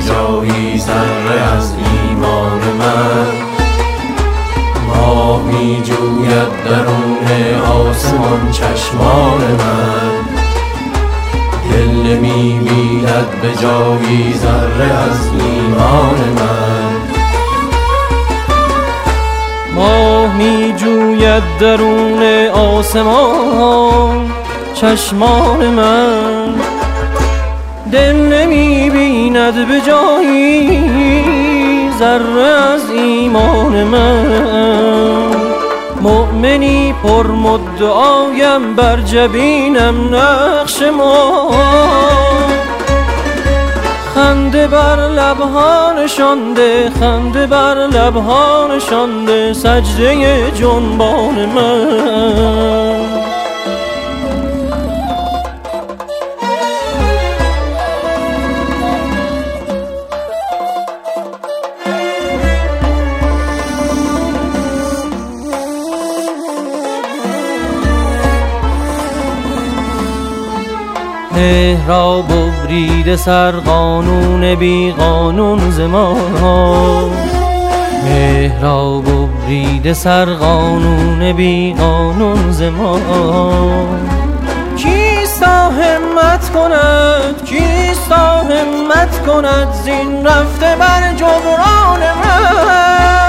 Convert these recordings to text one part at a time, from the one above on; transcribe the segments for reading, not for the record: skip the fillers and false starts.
جایی ذره از ایمان من. ماه می جوید درون آسمان چشمان من، دل می بیند به جایی ذره از ایمان من. ماه می جوید درون آسمان چشمان من، دل نمی بیند به جایی ذره از ایمان من. مؤمنی پر مدعایم بر جبینم نقش ما، خنده بر لبها نشانده، خنده بر لبها نشانده سجده جنبان من. مهر را ببریده سر قانون بی قانون ز ما، مهر را ببریده سر قانون بی قانون ز ما. کیستا همت کند، کیستا همت کند زین رفته بر جبران من.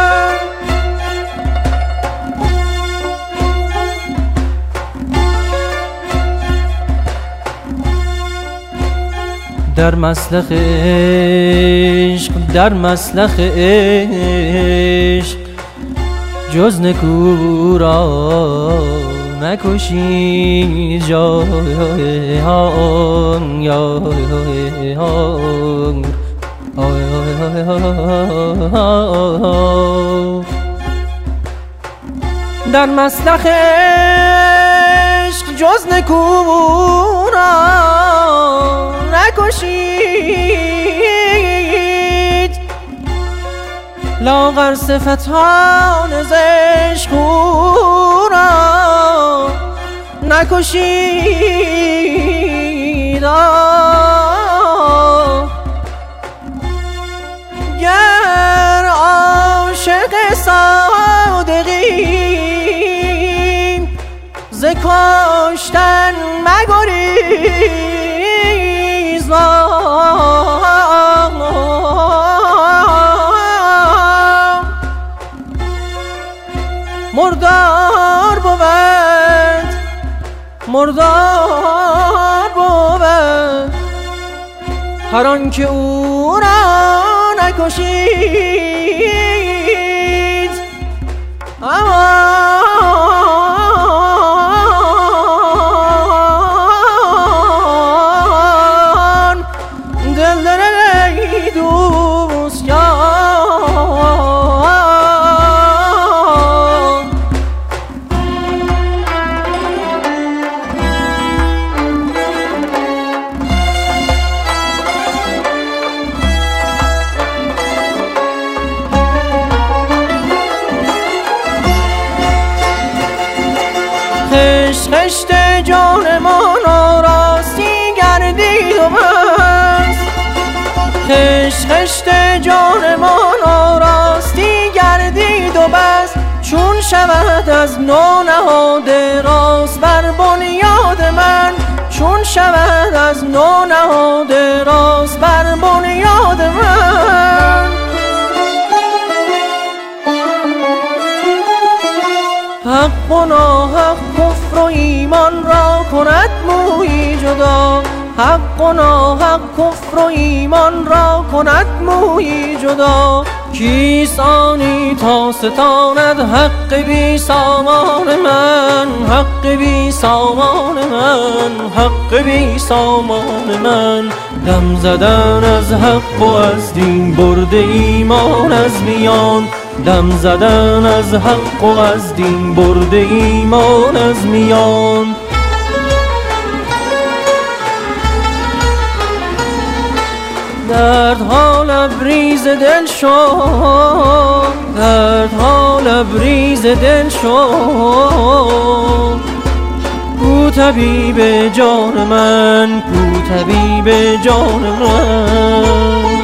در مسلخ عشق، در مسلخ عشق جز نکو را نکشی جان یا در مسلخ عشق جز نکو را نکشید، لاغر صفتان زشق را نکشید. گر عاشق صادقی ز کشتن مگریز، مردار بود، مردار بود هر آن که او را نکشید. امان دل ای دوست خشت جانمان آراستی گردید و بس، خشت جانمان آراستی گردید و بس. چون شود از نو نهاده راست بر بنیاد من، چون شود از نو نهاده راست بر بنیاد من. حق و ناحق کفر و ایمان را کند مویی جدا، حق و ناحق کفر و ایمان را کند مویی جدا. کیست آنی تا ستاند حق بی سامان من، حق بی سامان من، حق بی سامان من. دم زدن از حق و از دین برده ایمان از میان، دم زدن از حق و از دین برده ایمان از میان. دردها لبریز دل شد، دردها لبریز دل شد. کو طبیب جان من، کو طبیب جان من.